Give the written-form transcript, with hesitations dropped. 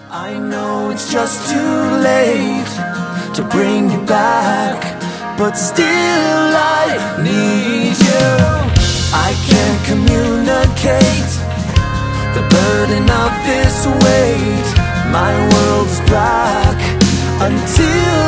I know it's just too late to bring you back, but still I need you. I can't communicate the burden of this weight. My world's black until